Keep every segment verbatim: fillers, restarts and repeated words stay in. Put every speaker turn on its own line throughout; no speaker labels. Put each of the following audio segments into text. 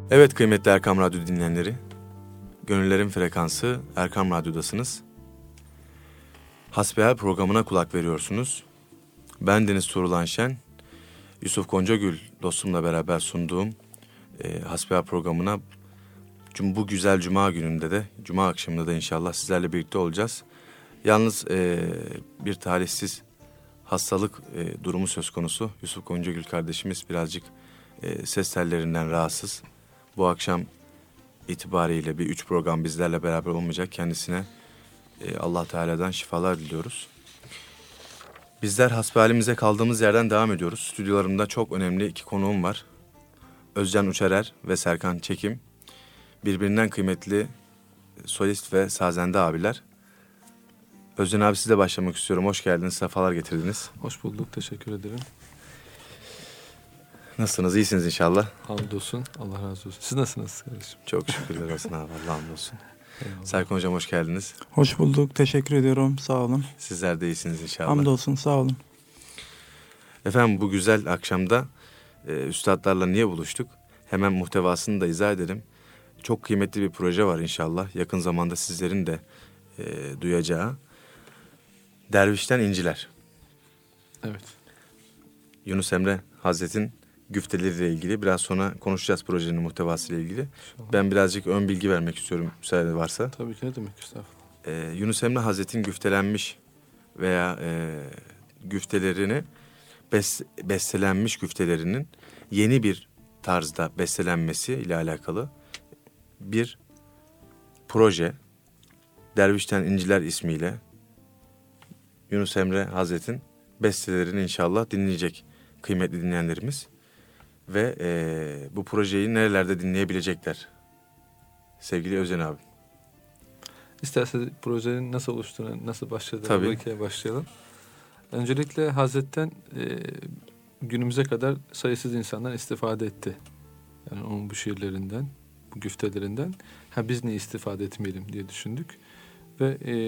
Evet kıymetli Erkam Radyo dinleyenleri, Gönüllerin Frekansı Erkam Radyo'dasınız. Hasbihal programına kulak veriyorsunuz. Ben Deniz Tuğrul Şen, Yusuf Goncagül dostumla beraber sunduğum e, Hasbihal programına bu güzel Cuma gününde de, Cuma akşamında da inşallah sizlerle birlikte olacağız. Yalnız e, bir talihsiz hastalık e, durumu söz konusu. Yusuf Goncagül kardeşimiz birazcık e, ses tellerinden rahatsız. Bu akşam itibariyle bir üç program bizlerle beraber olmayacak. Kendisine e, Allah Teala'dan şifalar diliyoruz. Bizler hasbihalimize kaldığımız yerden devam ediyoruz. Stüdyolarımda çok önemli iki konuğum var. Özcan Uçerer ve Serkan Çekim. Birbirinden kıymetli solist ve sazende abiler. Özcan abi size başlamak istiyorum. Hoş geldiniz, sefalar getirdiniz.
Hoş bulduk, teşekkür ederim.
Nasılsınız, iyisiniz inşallah?
Hamdolsun, Allah razı olsun. Siz nasılsınız kardeşim?
Çok şükürler olsun abi, Allah hamdolsun. Serkan hocam hoş geldiniz.
Hoş bulduk, teşekkür ediyorum, sağ olun.
Sizler de iyisiniz inşallah.
Hamdolsun, sağ olun.
Efendim bu güzel akşamda e, üstadlarla niye buluştuk? Hemen muhtevasını da izah edelim. Çok kıymetli bir proje var inşallah. Yakın zamanda sizlerin de e, duyacağı. Dervişten İnciler.
Evet.
Yunus Emre Hazret'in güfteleriyle ilgili biraz sonra konuşacağız projenin muhtevasıyla ilgili. İnşallah. Ben birazcık ön bilgi vermek istiyorum müsaade varsa.
Tabii ki, ne demek, estağfurullah.
Ee, Yunus Emre Hazret'in güftelenmiş veya e, güftelerini bes, bestelenmiş güftelerinin yeni bir tarzda bestelenmesi ile alakalı bir proje Dervişten İnciler ismiyle Yunus Emre Hazret'in bestelerini inşallah dinleyecek kıymetli dinleyenlerimiz. Ve e, bu projeyi nerelerde dinleyebilecekler? Sevgili Özcan abi.
İsterseniz projenin nasıl oluştuğunu, nasıl başladığını
Tabii.
başlayalım. Öncelikle Hazret'ten e, günümüze kadar sayısız insanlar istifade etti. Yani onun bu şiirlerinden, bu güftelerinden. Ha, biz niye istifade etmeyelim diye düşündük. Ve e,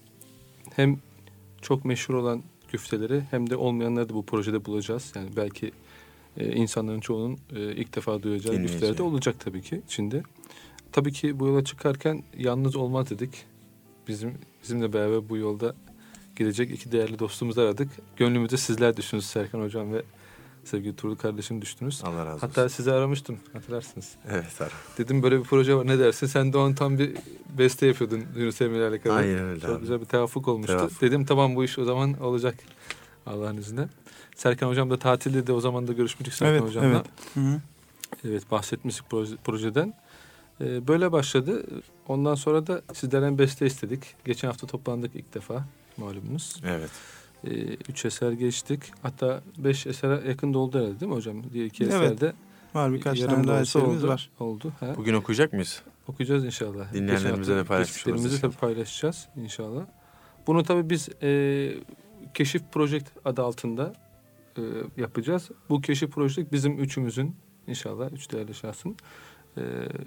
hem çok meşhur olan güfteleri hem de olmayanları da bu projede bulacağız. Yani belki e, insanların çoğunun e, ilk defa duyacağı güfteler de olacak tabii ki içinde. Tabii ki bu yola çıkarken yalnız olmaz dedik. Bizim bizimle beraber bu yolda gidecek iki değerli dostumuzu aradık. Gönlümüzde sizler düşündünüz, Serkan hocam ve sevgili Tuğrul kardeşim düştünüz.
Allah razı olsun.
Hatta sizi aramıştım, hatırlarsınız.
Evet abi.
Dedim böyle bir proje var, ne dersin? Sen de on tam bir beste yapıyordun Yunus Emre ile alakalı.
Aynen öyle.
Çok
abi.
güzel bir tevafuk olmuştu.
Tevafuk.
Dedim tamam, bu iş o zaman olacak Allah'ın izniyle. Serkan hocam da tatilde de o zaman da görüşmüştük Serkan
evet,
hocamla.
Evet, hı-hı.
Evet, bahsetmiştik proje, projeden. Ee, böyle başladı. Ondan sonra da sizlerden beste istedik. Geçen hafta toplandık ilk defa, malumunuz.
Evet.
Ee, üç eser geçtik. Hatta beş esere yakın da oldu herhalde değil mi hocam? Diğer iki
Evet.
eserde
Var, birkaç
yarım
tane
da
daha
olsa
eserimiz
oldu.
var.
Oldu. Ha?
Bugün okuyacak mıyız?
Okuyacağız inşallah.
Dinleyenlerimize de paylaşmış oluruz.
Geçtiklerimizi tabii paylaşacağız inşallah. Bunu tabii biz e, Keşif Project adı altında e, yapacağız. Bu Keşif Project bizim üçümüzün inşallah, üç değerli şahsın e,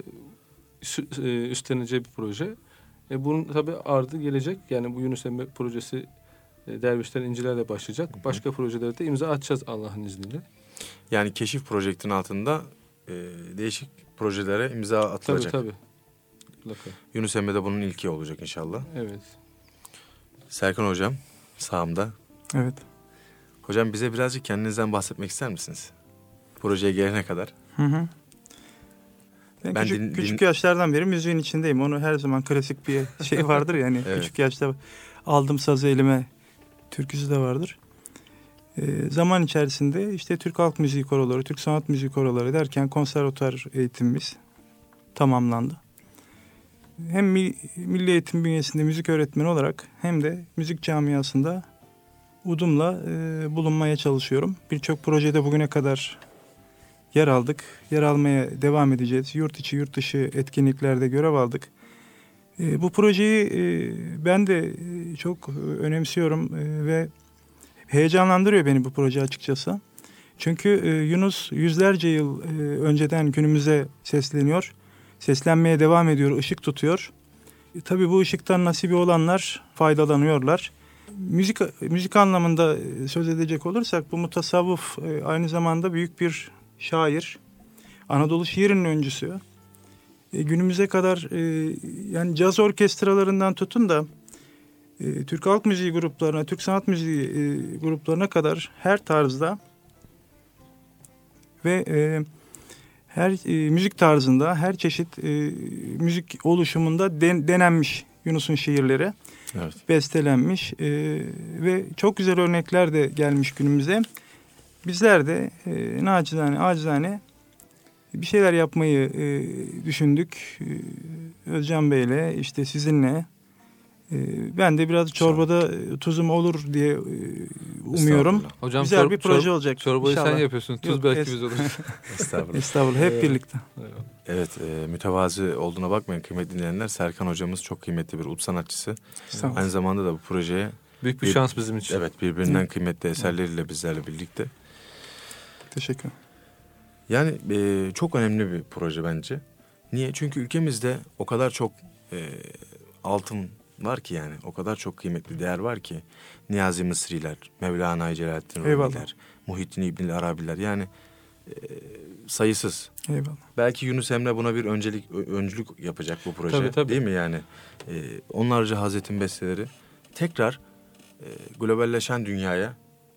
üstleneceği bir proje. E, bunun tabii ardı gelecek. Yani bu Yunus Emre projesi e, Dervişten İnciler'le başlayacak. Hı hı. Başka projelere de imza atacağız Allah'ın izniyle.
Yani Keşif Project'in altında e, değişik projelere imza atılacak.
Tabii tabii. Mutlaka.
Yunus Emre de bunun ilki olacak inşallah.
Evet. Serkan
Serkan hocam sağımda.
Evet.
Hocam bize birazcık kendinizden bahsetmek ister misiniz? Projeye gelene kadar.
Hı hı. Ben, ben küçük, din, küçük din... yaşlardan beri müziğin içindeyim. Onu her zaman klasik bir şey vardır ya. Yani evet. Küçük yaşta aldım sazı elime türküsü de vardır. Ee, zaman içerisinde işte Türk halk müziği koroları, Türk sanat müziği koroları derken konservatuar eğitimimiz tamamlandı. Hem milli eğitim bünyesinde müzik öğretmeni olarak hem de müzik camiasında udumla e, bulunmaya çalışıyorum. Birçok projede bugüne kadar yer aldık. Yer almaya devam edeceğiz. Yurt içi, yurt dışı etkinliklerde görev aldık. E, bu projeyi e, ben de e, çok önemsiyorum e, ve heyecanlandırıyor beni bu proje açıkçası. Çünkü e, Yunus yüzlerce yıl e, önceden günümüze sesleniyor. Seslenmeye devam ediyor, ışık tutuyor. E, tabii bu ışıktan nasibi olanlar faydalanıyorlar. Müzik müzik anlamında söz edecek olursak bu mutasavvuf e, aynı zamanda büyük bir şair. Anadolu şiirinin öncüsü. E, günümüze kadar e, yani caz orkestralarından tutun da e, Türk halk müziği gruplarına, Türk sanat müziği e, gruplarına kadar her tarzda ve e, her e, müzik tarzında, her çeşit e, müzik oluşumunda den, denenmiş Yunus'un şiirleri.
Evet.
Bestelenmiş e, ve çok güzel örnekler de gelmiş günümüze. Bizler de e, nacizane, acizane bir şeyler yapmayı e, düşündük. E, Özcan Bey'le, işte sizinle. E, ben de biraz çorbada tuzum olur diye e, umuyorum.
Hocam,
güzel
çor-
bir proje
çor-
olacak.
Çorbayı
İnşallah.
sen yapıyorsun. Tuz
Yok,
belki
es-
biz oluruz.
Estağfurullah.
Estağfurullah. Hep
Evet.
birlikte.
Evet, e, mütevazi olduğuna bakmayın kıymetli dinleyenler. Serkan hocamız çok kıymetli bir ut sanatçısı.
Estağfurullah.
Aynı zamanda da bu projeye
Büyük bir
Bir-
şans bizim için.
evet birbirinden
Hı.
kıymetli eserleriyle bizlerle birlikte.
Teşekkür ederim.
Yani e, çok önemli bir proje bence. Niye? Çünkü ülkemizde o kadar çok e, altın var ki yani. O kadar çok kıymetli değer var ki. Niyazi Mısriler, Mevlana Celaleddin
Eyvallah.
Rumiler, Muhittin İbnül Arabiler yani e, sayısız.
Eyvallah.
Belki Yunus Emre buna bir öncelik ö- öncülük yapacak bu proje.
Tabii, tabii.
Değil mi yani? E, onlarca Hazretin besteleri tekrar e, globalleşen dünyaya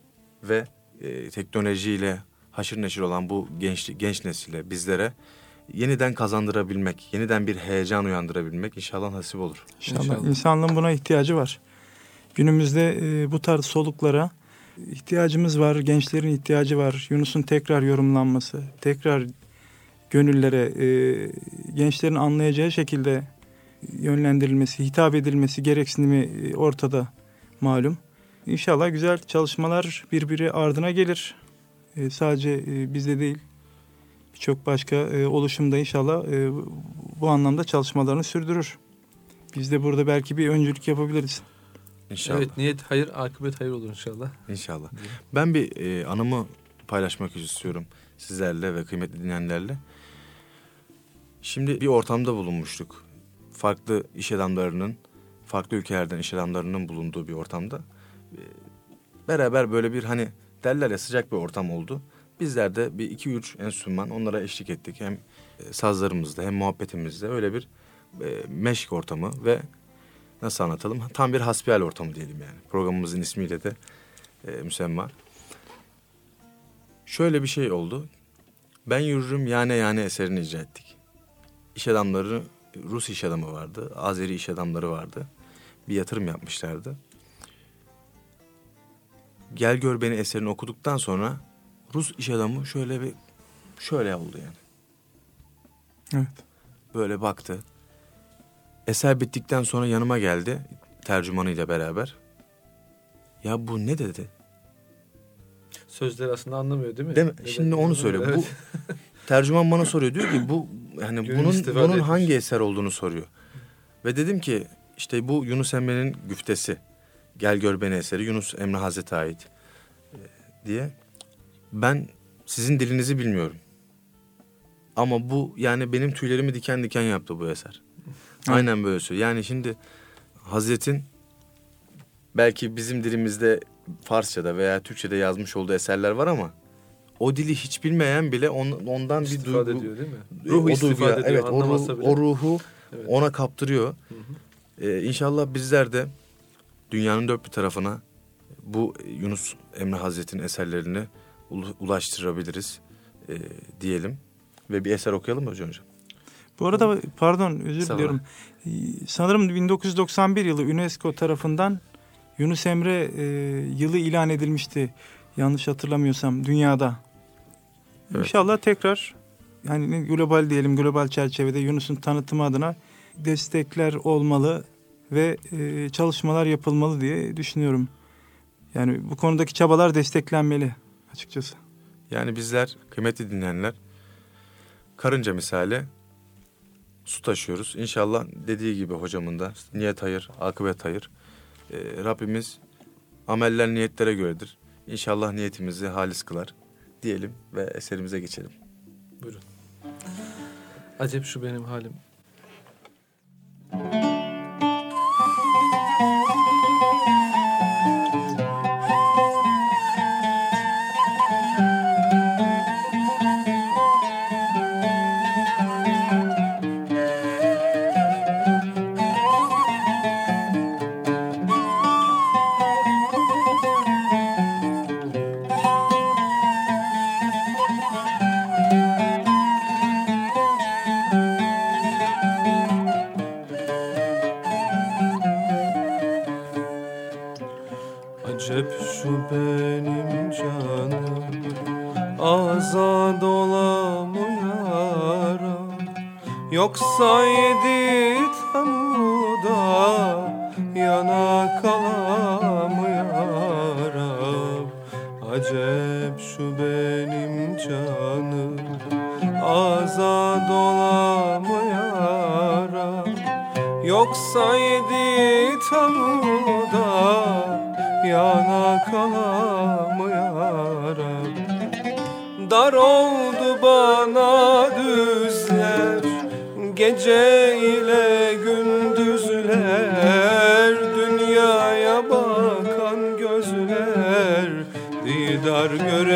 ve e, teknolojiyle haşır neşir olan bu genç genç nesile, bizlere yeniden kazandırabilmek, yeniden bir heyecan uyandırabilmek inşallah nasip olur.
İnşallah.
İnşallah.
İnsanlığın buna ihtiyacı var. Günümüzde e, bu tarz soluklara ihtiyacımız var. Gençlerin ihtiyacı var. Yunus'un tekrar yorumlanması, tekrar gönüllere, e, gençlerin anlayacağı şekilde yönlendirilmesi, hitap edilmesi gereksinimi e, ortada malum. İnşallah güzel çalışmalar birbiri ardına gelir. E, sadece e, bizde değil, birçok başka e, oluşumda inşallah e, bu anlamda çalışmalarını sürdürür. Biz de burada belki bir öncülük yapabiliriz.
İnşallah.
Evet, niyet hayır, akıbet hayır olur inşallah.
İnşallah. Ben bir e, anımı paylaşmak istiyorum sizlerle ve kıymetli dinleyenlerle. Şimdi bir ortamda bulunmuştuk. Farklı iş adamlarının, farklı ülkelerden iş adamlarının bulunduğu bir ortamda. E, beraber böyle bir hani derler ya sıcak bir ortam oldu. Bizler de bir iki üç enstrüman onlara eşlik ettik. Hem e, sazlarımızda hem muhabbetimizde öyle bir e, meşk ortamı ve nasıl anlatalım? Tam bir hasbihal ortamı diyelim yani. Programımızın ismiyle de e, müsemma. Şöyle bir şey oldu. Ben yürürüm yane yane eserini icra ettik. İş adamları, Rus iş adamı vardı. Azeri iş adamları vardı. Bir yatırım yapmışlardı. Gel Gör Beni eserini okuduktan sonra Rus iş adamı şöyle bir şöyle oldu yani.
Evet.
Böyle baktı. Eser bittikten sonra yanıma geldi tercümanıyla beraber. Ya bu ne dedi?
Sözleri aslında anlamıyor değil mi?
Değil mi?
Evet.
Şimdi onu söylüyor.
Evet.
Bu tercüman bana soruyor. Diyor ki bu hani
Gönül
bunun
istifade
bunun
etmiş.
hangi eser olduğunu soruyor. Ve dedim ki işte bu Yunus Emre'nin güftesi. Gel Gör Beni eseri Yunus Emre Hazret'e ait e, diye. Ben sizin dilinizi bilmiyorum. Ama bu yani benim tüylerimi diken diken yaptı bu eser. Aynen böyle söylüyor. Yani şimdi Hazret'in belki bizim dilimizde Farsça'da veya Türkçe'de yazmış olduğu eserler var ama o dili hiç bilmeyen bile on, ondan bir
İstifade
duygu,
ediyor değil mi?
ruhu
Ruhu
istifade
istifade ediyor.
evet, o,
Anlamazsa
ruh,
bile.
o ruhu
Evet.
ona kaptırıyor.
Hı hı.
Ee, İnşallah bizler de dünyanın dört bir tarafına bu Yunus Emre Hazretsi'nin eserlerini ulaştırabiliriz e, diyelim. Ve bir eser okuyalım mı hocam?
Bu arada pardon özür
Sağ ol.
diliyorum. Ee, Sanırım bin dokuz yüz doksan bir yılı UNESCO tarafından Yunus Emre e, yılı ilan edilmişti. Yanlış hatırlamıyorsam dünyada.
Evet.
İnşallah tekrar yani global diyelim global çerçevede Yunus'un tanıtımı adına destekler olmalı ve e, çalışmalar yapılmalı diye düşünüyorum. Yani bu konudaki çabalar desteklenmeli açıkçası.
Yani bizler kıymetli dinleyenler karınca misali su taşıyoruz. İnşallah dediği gibi hocamın da niyet hayır, akıbet hayır. Ee, Rabbimiz ameller niyetlere göredir. İnşallah niyetimizi halis kılar diyelim ve eserimize geçelim.
Buyurun. Acep şu benim halim. Acep şu benim canım, azad ola mı yaram? Yoksa yedi Temmuz'da yana kala mı yaram? Acep şu benim canım, azad ola mı yaram? Yoksa yedi Temmuz'da yana kala mı yaram? Dar oldu bana düzler, gece ile gündüzler, dünyaya bakan gözler, didar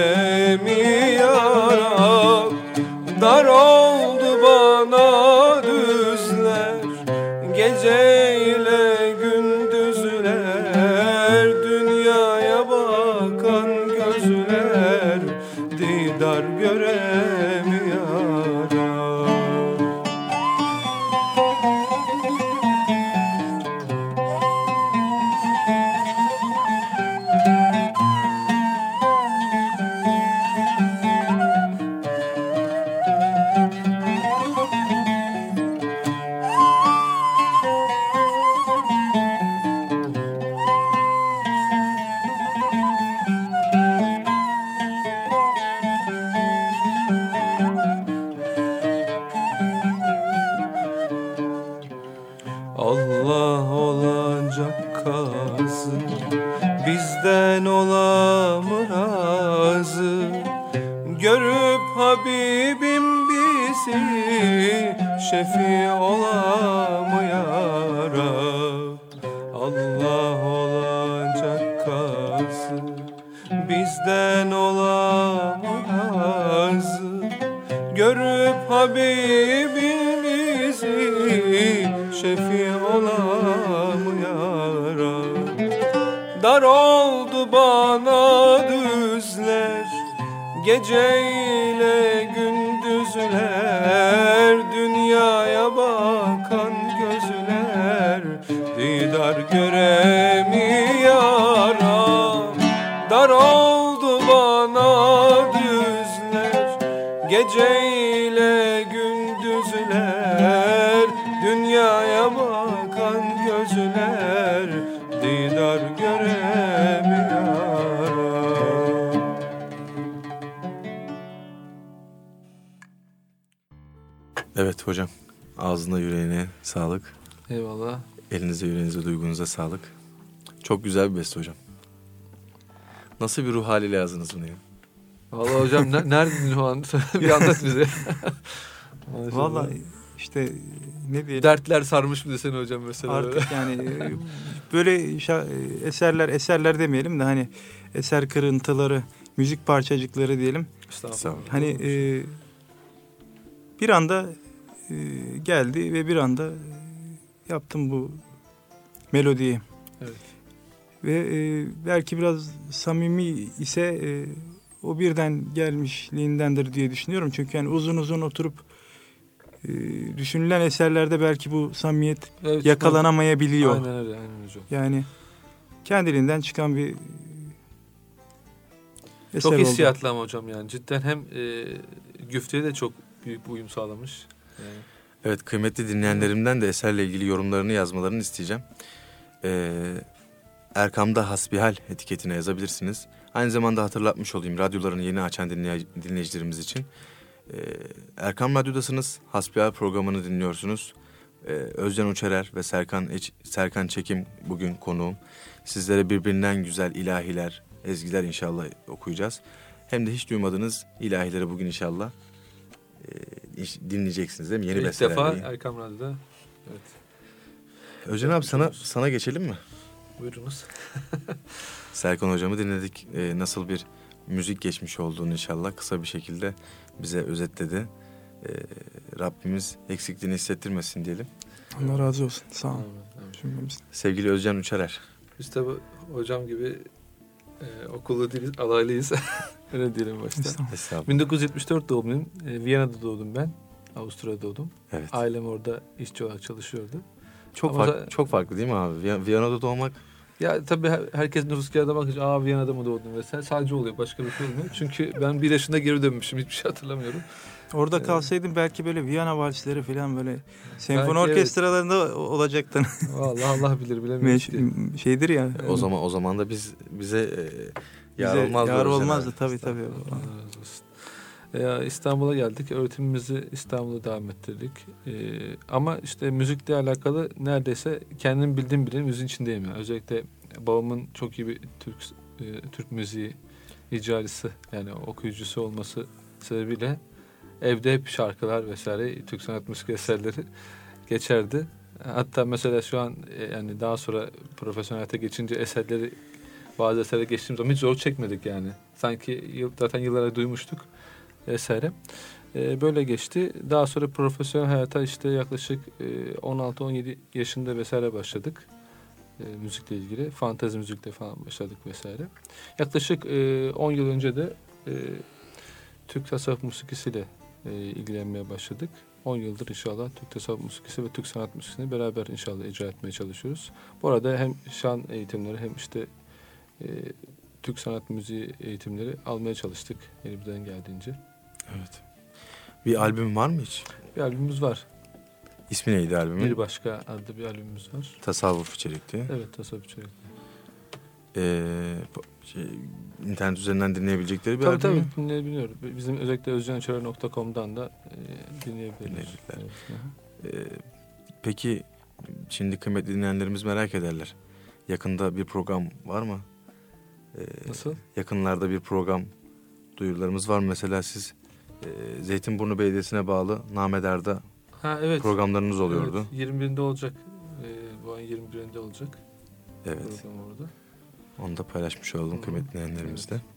göremiyorum. Dar oldu bana düzler, gece ile gündüzler, dünyaya bakan gözler, didar göremiyorum. Allah olacak kazı, bizden ola mı razı? Görüp Habibim bizi, şefi ola mı yarab? Allah olacak kazı, bizden ola mı razı? Görüp Habibim bizi, şefi ola mı yarab? Dar oldu bana düzler, gece ile gündüzler, dünyaya bakan gözler, didar göremiyorum. Dar oldu bana düzler, gece ile gündüzler, dünyaya bakan gözler, didar göremiyorum.
Evet hocam, ağzına yüreğine sağlık.
Eyvallah.
Elinize yüreğinize duygunuza sağlık. Çok güzel bir beste hocam. Nasıl bir ruh haliyle yazdınız bunu ya?
Vallahi hocam ne, neredeydin o an? Bir anlat bize.
Vallahi işte ne diyelim.
Dertler sarmış bir de seni hocam mesela.
Artık yani böyle eserler eserler demeyelim de hani eser kırıntıları, müzik parçacıkları diyelim.
Estağfurullah.
Hani e, bir anda e, geldi ve bir anda yaptım bu melodiyi.
Evet.
Ve e, belki biraz samimi ise e, o birden gelmişliğindendir diye düşünüyorum. Çünkü yani uzun uzun oturup e, düşünülen eserlerde belki bu samimiyet
Evet,
yakalanamayabiliyor.
Aynen öyle, aynen hocam.
Yani kendiliğinden çıkan bir eser
çok
oldu.
hissiyatlı ama hocam yani cidden hem e, güfteye de çok büyük bir uyum sağlamış. Yani.
Evet, kıymetli dinleyenlerimden de eserle ilgili yorumlarını yazmalarını isteyeceğim. Ee, Erkam'da Hasbihal etiketine yazabilirsiniz. Aynı zamanda hatırlatmış olayım radyolarını yeni açan dinley- dinleyicilerimiz için. Ee, Erkam Radyo'dasınız. Hasbihal programını dinliyorsunuz. Ee, Özcan Uçerer ve Serkan Eç- Serkan Çekim bugün konuğum. Sizlere birbirinden güzel ilahiler, ezgiler inşallah okuyacağız. Hem de hiç duymadığınız ilahileri bugün inşallah e, dinleyeceksiniz değil mi? Yeni
İlk
besteler.
defa
değil.
Erkam Radyo'da. Evet.
Özcan abi sana sana geçelim mi?
Buyurunuz.
Serkan hocamı dinledik. Ee, nasıl bir müzik geçmiş olduğunu inşallah kısa bir şekilde bize özetledi. Ee, Rabbimiz eksikliğini hissettirmesin diyelim.
Allah razı olsun. Sağ olun.
Evet,
Cümlemizden.
Sevgili Özcan Uçerer.
Biz tabi hocam gibi e, okullu değiliz, alaylıyız. Öyle diyelim başta.
Estağfurullah.
bin dokuz yüz yetmiş dört doğumluyum. E, Viyana'da doğdum ben. Avusturya'da doğdum.
Evet.
Ailem orada işçi olarak çalışıyordu.
Çok
Ama
farklı,
da-
çok farklı değil mi abi? Viy- Viyana'da doğmak
Ya tabii herkes nüfus kağıdına bakınca aa Viyana'da mı doğdun vesaire sadece oluyor. Başka bir şey olmuyor. Çünkü ben bir yaşında geri dönmüşüm. Hiçbir şey hatırlamıyorum.
Orada kalsaydın belki böyle Viyana valsleri falan böyle senfoni
belki
orkestralarında evet. olacaktın.
Vallahi Allah bilir bilemiyorum.
Şeydir ya.
O zaman o zaman da biz bize e, yar
bize
olmazdı.
Yar olmazdı tabii tabii.
Allah razı olsun. Ee, İstanbul'a geldik. Öğretimimizi İstanbul'da devam ettirdik. Ee, ama işte müzikle alakalı neredeyse kendim bildiğim bile müziğin içindeyim. Yani. Özellikle babamın çok iyi bir Türk e, Türk müziği icracısı yani okuyucusu olması sebebiyle evde hep şarkılar vesaire Türk sanat müzik eserleri geçerdi. Hatta mesela şu an yani daha sonra profesyonel geçince eserleri bazı eserleri geçtiğimiz zaman hiç zor çekmedik yani. Sanki zaten yıllara duymuştuk eseri. Ee, böyle geçti. Daha sonra profesyonel hayata işte yaklaşık e, on altı on yedi yaşında vesaire başladık. E, müzikle ilgili. Fantezi müzikle falan başladık vesaire. Yaklaşık e, on yıl önce de e, Türk tasavvuf musikisiyle e, ilgilenmeye başladık. on yıldır inşallah Türk tasavvuf musikisi ve Türk sanat müziğini beraber inşallah icra etmeye çalışıyoruz. Bu arada hem şan eğitimleri hem işte e, Türk sanat müziği eğitimleri almaya çalıştık elimizden geldiğince.
Evet. Bir albüm var mı hiç?
Bir albümümüz var.
İsmi neydi albümün?
Bir Başka adlı bir albümümüz var.
Tasavvuf içerikli.
Evet, tasavvuf içerikli.
Ee, şey, internet üzerinden dinleyebilecekleri bir
tabii,
albüm mü?
Tabii dinleyebiliyor. Bizim özellikle özcançöre nokta com'dan da e, dinleyebilirler. Evet.
Ee, peki şimdi kıymetli dinleyenlerimiz merak ederler. Yakında bir program var mı? Ee,
Nasıl?
Yakınlarda bir program duyurularımız var mı? Mesela siz e, Zeytinburnu Belediyesi'ne bağlı Namedar'da
ha, evet.
programlarınız oluyordu.
Evet, yirmi birinde olacak. Ee, bu ayın yirmi birinde olacak.
Evet.
Program orada.
Onu da paylaşmış olalım
Hı-hı.
kıymetli dinleyenlerimizle.
Evet.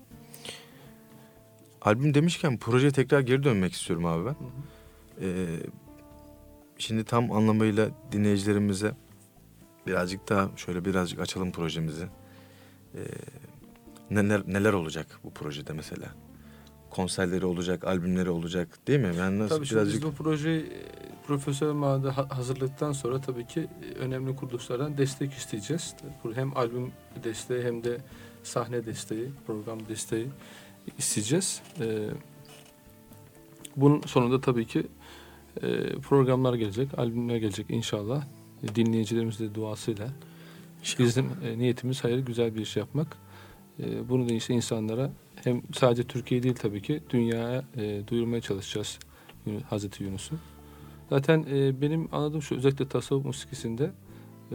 Albüm demişken projeye tekrar geri dönmek istiyorum abi ben. Ee, şimdi tam anlamıyla dinleyicilerimize birazcık daha şöyle birazcık açalım projemizi. Ee, neler neler olacak bu projede mesela? Konserleri olacak, albümleri olacak değil mi? Ben nasıl
tabii
birazcık...
biz bu projeyi profesyonel manada hazırladıktan sonra tabii ki önemli kuruluşlardan destek isteyeceğiz. Hem albüm desteği hem de sahne desteği, program desteği isteyeceğiz. Ee, bunun sonunda tabii ki e, programlar gelecek, albümler gelecek inşallah. Dinleyicilerimizin de duasıyla. İnşallah. Bizim e, niyetimiz hayır, güzel bir iş yapmak. E, bunu da işte insanlara hem sadece Türkiye değil tabii ki dünyaya e, duyurmaya çalışacağız Hazreti Yunus'u. Zaten e, benim anladığım şu özellikle tasavvuf musikisinde e,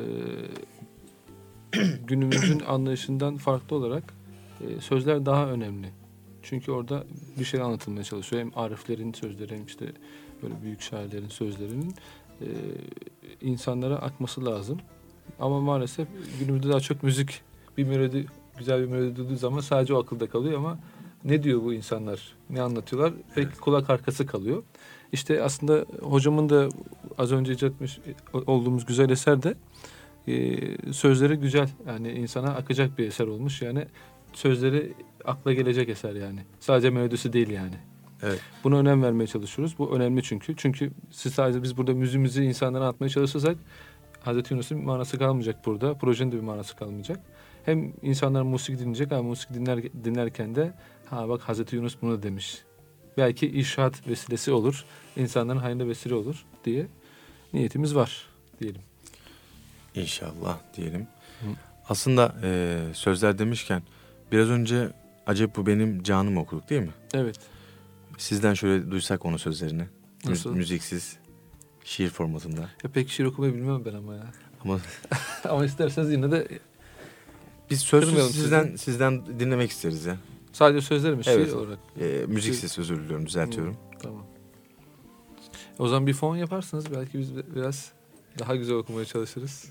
günümüzün anlayışından farklı olarak e, sözler daha önemli. Çünkü orada bir şey anlatılmaya çalışıyor. Hem ariflerin sözleri hem işte böyle büyük şairlerin sözlerinin e, insanlara akması lazım. Ama maalesef günümüzde daha çok müzik bir melodi, güzel bir melodi duyduğu zaman sadece o akılda kalıyor ama ne diyor bu insanlar, ne anlatıyorlar pek evet. kulak arkası kalıyor. İşte aslında hocamın da az önce icra etmiş olduğumuz güzel eser de e, sözleri güzel. Yani insana akacak bir eser olmuş. Yani sözleri akla gelecek eser yani. Sadece melodisi değil yani.
Evet.
Buna önem vermeye çalışıyoruz. Bu önemli çünkü. Çünkü siz sadece biz burada müziğimizi insanlara atmaya çalışırsak Hazreti Yunus'un bir manası kalmayacak burada. Projenin de bir manası kalmayacak. Hem insanlar musik dinleyecek ama musik dinler, dinlerken de ha bak Hazreti Yunus bunu demiş. Belki irşad vesilesi olur. İnsanların hayrına vesile olur diye niyetimiz var diyelim.
İnşallah diyelim. Hı. Aslında e, sözler demişken biraz önce acep bu benim canım okuduk değil mi?
Evet.
Sizden şöyle duysak onun sözlerini.
Nasıl?
Mü- müziksiz. Şiir formatında.
Ya pek şiir okumayı bilmem ben ama ya.
Ama
ama isterseniz yine de
biz sözsüz sizden sizi. sizden dinlemek isteriz ya.
Sadece sözler mi?
Evet.
Şiir olarak.
E, müziksiz özür diliyorum düzeltiyorum.
Hı, tamam. O zaman bir fon yaparsınız belki biz biraz daha güzel okumaya çalışırız.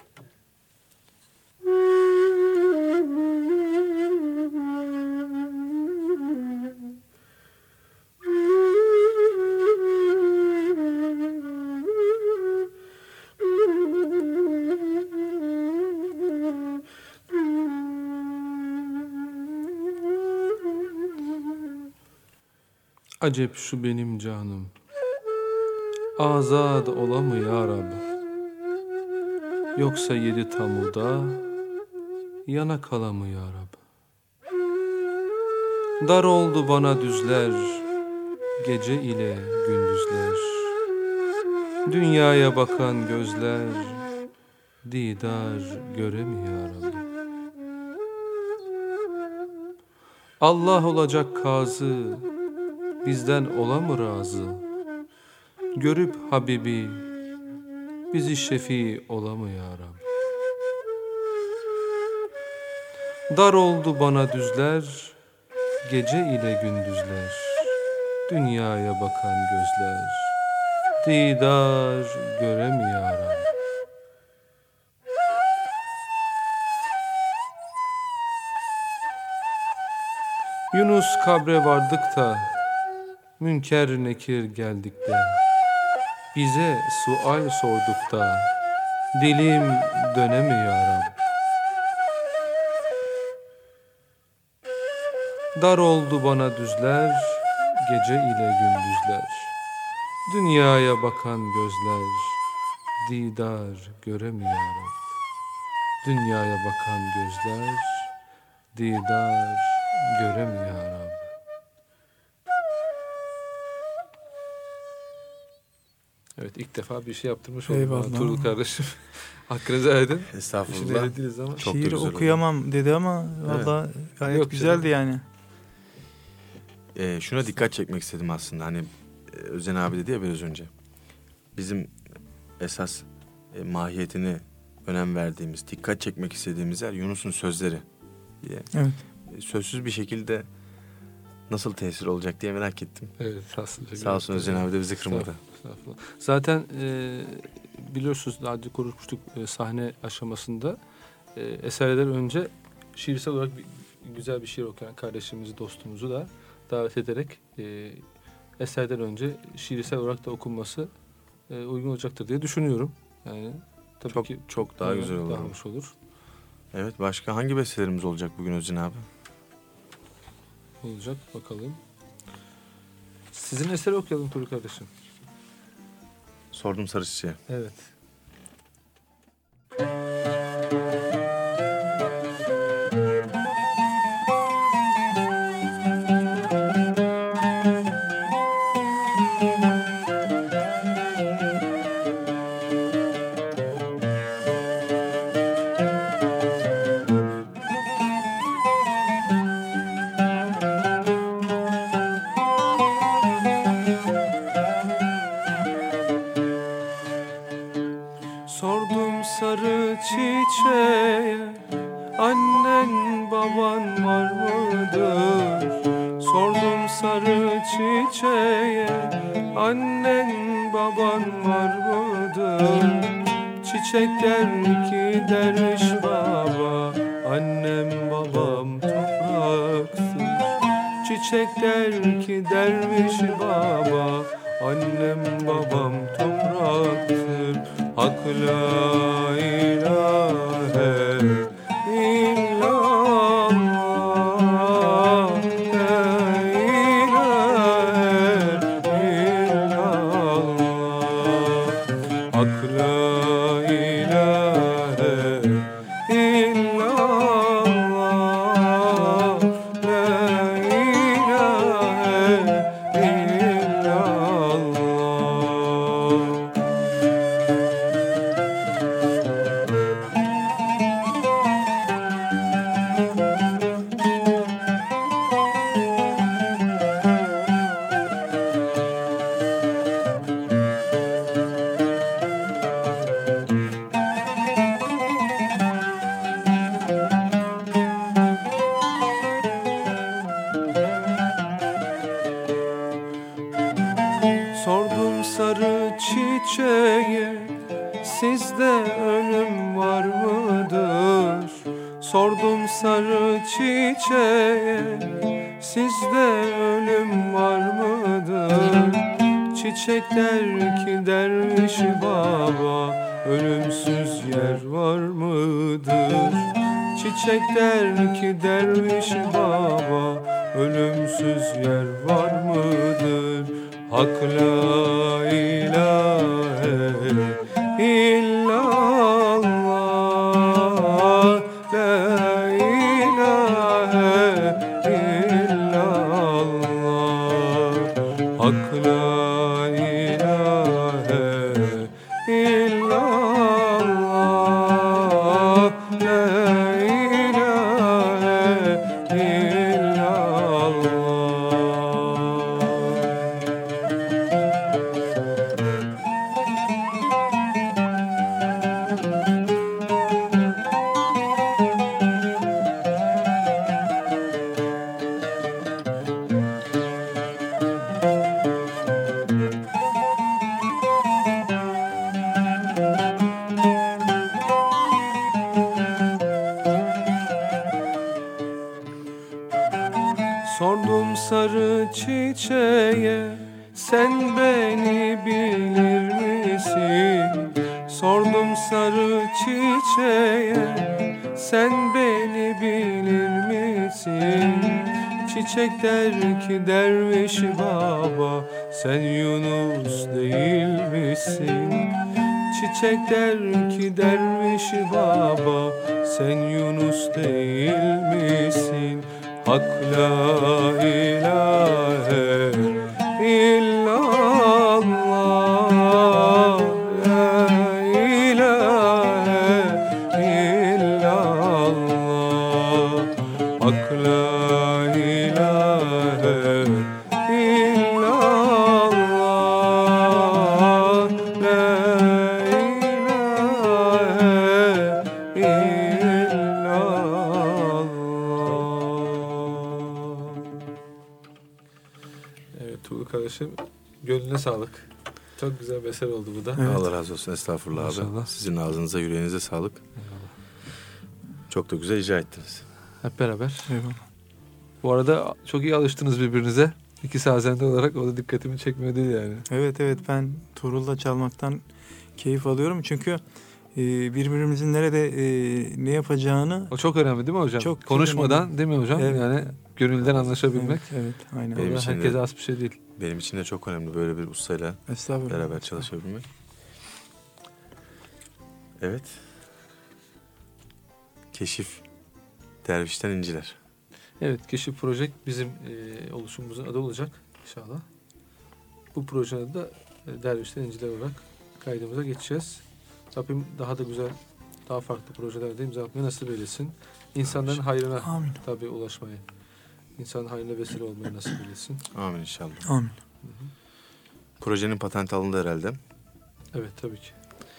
Acep şu benim canım, azad ola mı ya Rab? Yoksa yedi tamuda yana kalamı ya Rab. Dar oldu bana düzler, gece ile gündüzler. Dünyaya bakan gözler, didar göremiyor Rabbi. Allah olacak kazı, bizden ola mı razı? Görüp Habibi, bizi şefi ola mı ya Rabbi? Dar oldu bana düzler, gece ile gündüzler. Dünyaya bakan gözler, didar göremiyor Rabbi. Yunus kabre vardık da, münker nekir geldik de, bize sual sorduk da, dilim dönemiyor Rabbi. Dar oldu bana düzler, gece ile gündüzler. Dünyaya bakan gözler, didar göremiyor Rabbi. Dünyaya bakan gözler, didar göremiyor Rabbi. Evet, ilk defa bir şey yaptırmış oldum.
Eyvallah.
Turul kardeşim. Hakkınızı edin.
Estağfurullah.
Ama.
Çok
Şiir okuyamam oldu dedi ama valla evet. Gayet Yok güzeldi canım. Yani.
Ee, şuna dikkat çekmek istedim aslında. Hani Özen abi dedi ya biraz önce. Bizim esas e, mahiyetini önem verdiğimiz, dikkat çekmek istediğimiz yer Yunus'un sözleri diye.
Evet.
E, sözsüz bir şekilde nasıl tesir olacak diye merak ettim.
Evet, aslında.
Sağ olsun Özen abi de bizi kırmadı.
Zaten e, biliyorsunuz daha önce konuşmuştuk e, sahne aşamasında e, eserler önce şiirsel olarak bir, güzel bir şiir okuyan kardeşimizi, dostumuzu da davet ederek e, eserden önce şiirsel olarak da okunması e, uygun olacaktır diye düşünüyorum. Yani tabii
çok,
ki
çok daha güzel olur.
Daha hoş olur.
Evet, başka hangi bestelerimiz olacak bugün Özin abi?
Olacak bakalım. Sizin eseri okuyalım Turul kardeşim.
Sordum Sarı Çiçeğe.
Evet.
Çiçek der ki derviş baba, annem babam topraksın. Çiçek der ki derviş baba, annem babam topraktır. Hak la ilahe illallah, la ilahe illallah. Hak la Sordum sarı çiçeğe, sizde ölüm var mıdır? Çiçek der ki derviş baba, ölümsüz yer var mıdır? Çiçek der ki derviş baba, ölümsüz yer var mıdır? Hak la ilahe illallah, la Sordum sarı çiçeğe, sen beni bilir misin? Sordum sarı çiçeğe, sen beni bilir misin? Çiçek der ki derviş baba, sen Yunus değil misin? Çiçek der ki derviş baba, sen Yunus değil misin? Hak la ilahe illallah, la ilahe illallah, Hak la ilahe illallah, la ilahe illallah.
Evet Tuğlu kardeşim, gönlüne sağlık. Çok güzel bir eser oldu bu da.
Evet. Allah razı olsun, estağfurullah
Maşallah.
abi. Sizin ağzınıza, yüreğinize sağlık.
Eyvallah.
Çok da güzel icra ettiniz.
Hep beraber.
Eyvallah.
Bu arada çok iyi alıştınız birbirinize. İki sazende olarak o da dikkatimi çekmiyor değil yani.
Evet evet, ben Tuğrul'la çalmaktan keyif alıyorum. Çünkü e, birbirimizin nerede e, ne yapacağını
O çok önemli değil mi hocam?
Çok
Konuşmadan
önemli.
değil mi hocam?
Evet.
Yani gönülden anlaşabilmek.
Evet, evet aynen.
O
Benim
da
için de-
herkese az bir şey değil.
Benim için de çok önemli böyle bir ustayla
Estağfurullah.
beraber çalışabilmek. Evet. Keşif Dervişten İnciler.
Evet, Keşif Project bizim e, oluşumumuzun adı olacak inşallah. Bu projede de e, Dervişten İnciler olarak kaydımıza geçeceğiz. Rabbim daha da güzel, daha farklı projelerde imza atmayı nasip eylesin. İnsanların hayrına
Amin.
tabii ulaşmayı, insanın hayrına vesile olmayı nasip eylesin.
Amin inşallah.
Amin.
Projenin patenti alındı herhalde.
Evet tabii ki.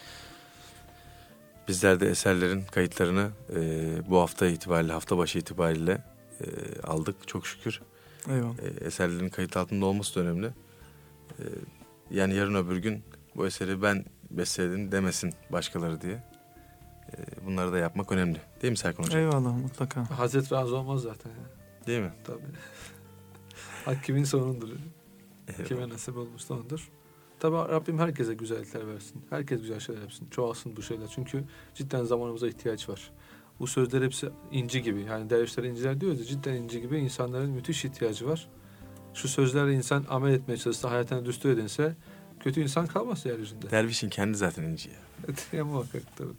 Bizler de eserlerin kayıtlarını e, bu hafta itibariyle, hafta başı itibariyle e, aldık çok şükür.
Eyvallah.
E, eserlerin kayıt altında olması da önemli. E, yani yarın öbür gün bu eseri ben besteledim demesin başkaları diye. E, bunları da yapmak önemli. Değil mi Serkan Hocam?
Eyvallah, mutlaka.
Hazret razı olmaz zaten. Yani.
Değil mi?
Tabii. Hak kimin sonundur.
Eyvallah.
Kime nasip olmuşsa ondur. Tabii Rabbim herkese güzellikler versin. Herkes güzel şeyler yapsın. Çoğalsın bu şeyler. Çünkü cidden zamanımıza ihtiyaç var. Bu sözler hepsi inci gibi. Yani dervişler inciler diyoruz ya, cidden inci gibi insanların müthiş ihtiyacı var. Şu sözlerle insan amel etmeye çalışsa, hayatına düstur edinse kötü insan kalmaz yeryüzünde.
Dervişin kendi zaten inci ya.
ya muhakkak tabii.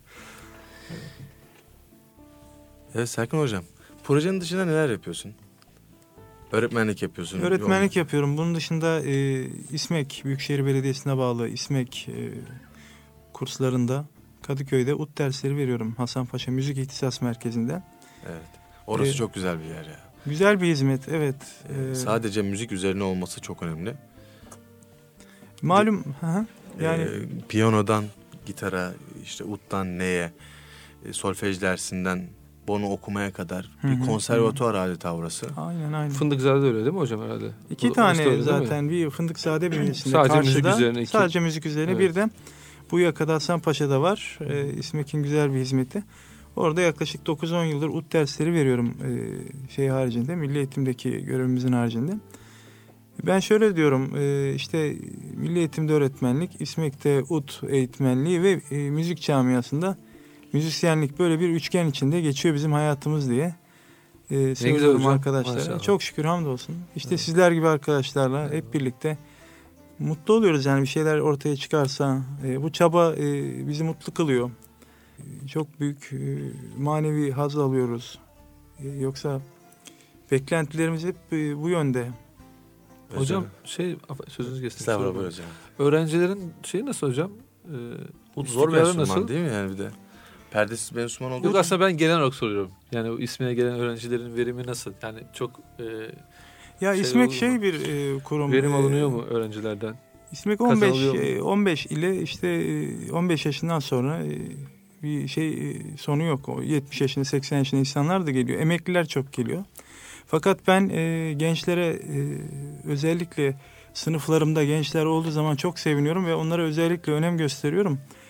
Evet Serkan Hocam. Projenin dışında neler yapıyorsun? Öğretmenlik yapıyorsun.
Öğretmenlik yapıyorum. Bunun dışında e, İSMEK, Büyükşehir Belediyesi'ne bağlı İSMEK e, kurslarında Kadıköy'de ut dersleri veriyorum. Hasanpaşa Müzik İhtisas Merkezi'nde.
Evet. Orası
Ee,
çok güzel bir yer ya.
Güzel bir hizmet, evet.
Ee,
Ee,
sadece müzik üzerine olması çok önemli.
Malum, hı hı. yani
Ee, piyanodan gitara, işte uttan neye, e, solfej dersinden bono okumaya kadar
Hı
bir
hı,
konservatuvar adeta orası.
aynen aynen.
Fındıkzade'de öyle değil mi hocam herhalde?
İki
O- orası da
tane
öyle değil mi?
zaten, bir Fındıkzade bünyesinde
Sadece
karşıda.
müzik üzerine iki.
Sadece müzik üzerine.
Evet.
Bir de bu yakada Hasanpaşa'da var. Ee, İSMEK'in güzel bir hizmeti. Orada yaklaşık dokuz on yıldır ut dersleri veriyorum ee, şey haricinde, milli eğitimdeki görevimizin haricinde. Ben şöyle diyorum, e, işte milli eğitimde öğretmenlik, İSMEK'te ut eğitmenliği ve e, müzik camiasında müzisyenlik, böyle bir üçgen içinde geçiyor bizim hayatımız diye e, söylüyorum
hocam,
arkadaşlara.
maşallah.
Çok şükür, hamdolsun. İşte
Evet.
sizler gibi arkadaşlarla hep birlikte mutlu oluyoruz, yani bir şeyler ortaya çıkarsa. E, bu çaba e, bizi mutlu kılıyor. E, çok büyük e, manevi haz alıyoruz. E, yoksa beklentilerimiz hep e, bu yönde.
Hocam şey, afa- sözünüz geçsin.
Estağfurullah
Sorun.
hocam.
Öğrencilerin şeyi nasıl hocam? Ee,
Ut zor bir
istikrarı
enstrüman değil mi yani bir de? Perdesiz bir enstrüman olduğu
Yok,
için.
aslında ben genel olarak soruyorum. Yani o ismine gelen öğrencilerin verimi nasıl? Yani çok e,
Ya
Şey
İSMEK
olur
şey
mu?
bir e, kurum.
verim
e,
alınıyor mu öğrencilerden?
İSMEK on beş
Kazanılıyor mu?
e, on beş ile işte e, on beş yaşından sonra e, bir şey e, sonu yok. O yetmiş yaşında, seksen yaşında insanlar da geliyor. Emekliler çok geliyor. Fakat ben e, gençlere e, özellikle sınıflarımda gençler olduğu zaman çok seviniyorum ve onlara özellikle önem gösteriyorum.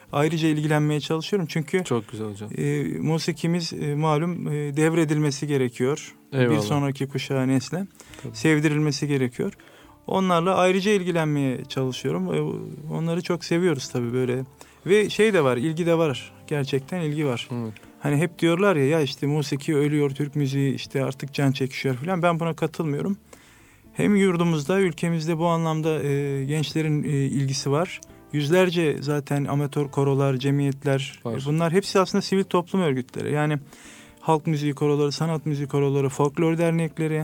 ayrıca ilgilenmeye çalışıyorum. Çünkü
çok güzel hocam.
E, musikimiz e, malum e, devredilmesi gerekiyor. Eyvallah. Bir sonraki kuşağa, nesle tabii. sevdirilmesi gerekiyor. Onlarla ayrıca ilgilenmeye çalışıyorum. E, onları çok seviyoruz tabii böyle. Ve şey de var, ilgi de var. Gerçekten ilgi var. Evet. Hani hep diyorlar ya ya işte musiki ölüyor, Türk müziği işte artık can çekişiyor falan. Ben buna katılmıyorum. Hem yurdumuzda, ülkemizde bu anlamda e, gençlerin e, ilgisi var. Yüzlerce zaten amatör korolar, cemiyetler, e, bunlar hepsi aslında sivil toplum örgütleri. Yani halk müziği koroları, sanat müziği koroları, folklor dernekleri.